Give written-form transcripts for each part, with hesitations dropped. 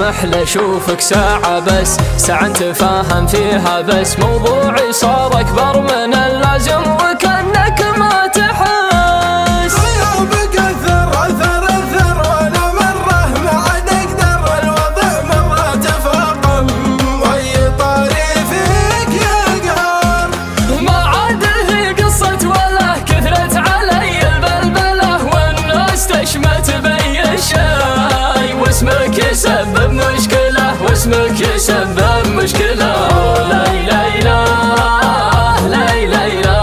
اسمح لي اشوفك ساعة بس، ساعة نتفاهم فيها بس، موضوعي صار اكبر من اللازم وكأنك ما تحس. غيابك اثر اثر اثر وانا مرة ما عاد اقدر، الوضع مرة تفاقم واي طاري فيك يا قهر. ما عاد هي قصة ولا كثرت علي البلبلة والناس تشمت بي الشاي، واسمك يسبب مشكلة واسمك يسبب مشكلة. لا لا لا لا لا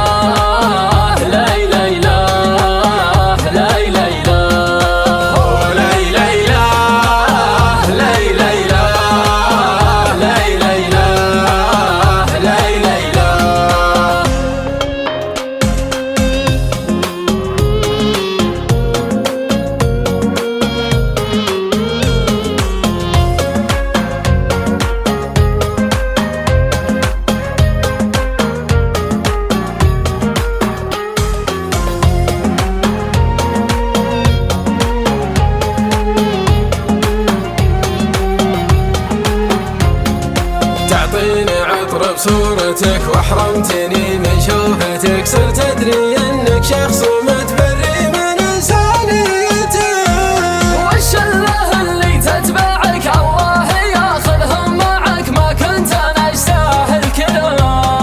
تعطيني عطر بصورتك واحرمتني من شوفتك، صرت ادري انك شخص متبري من انسانيتك. والشله اللي تتبعك الله ياخذهم معك، ما كنت انا استاهل كذا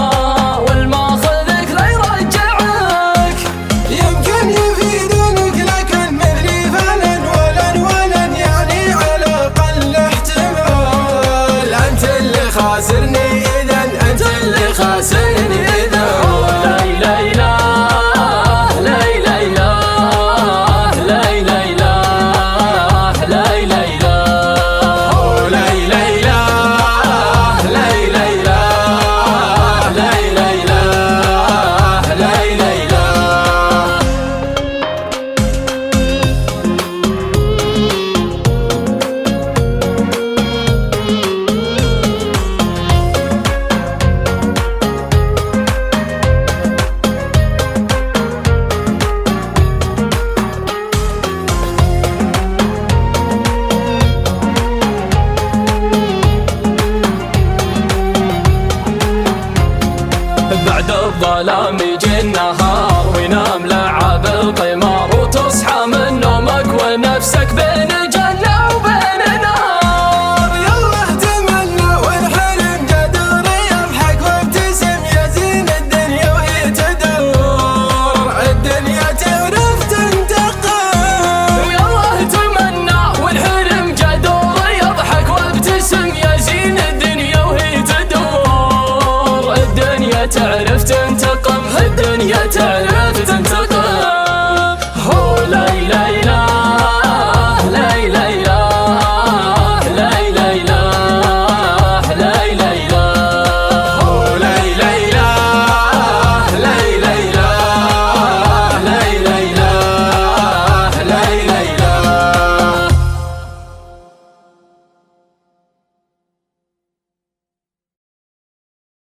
والماخذك لا يرجعك. يمكن يفيدونك لكن مثلي فلن ولن ولن، يعني على الاقل احتمال انت اللي خاسرني اذا، انت اللي خاسرني اذا. لا لا لا بعد الظلام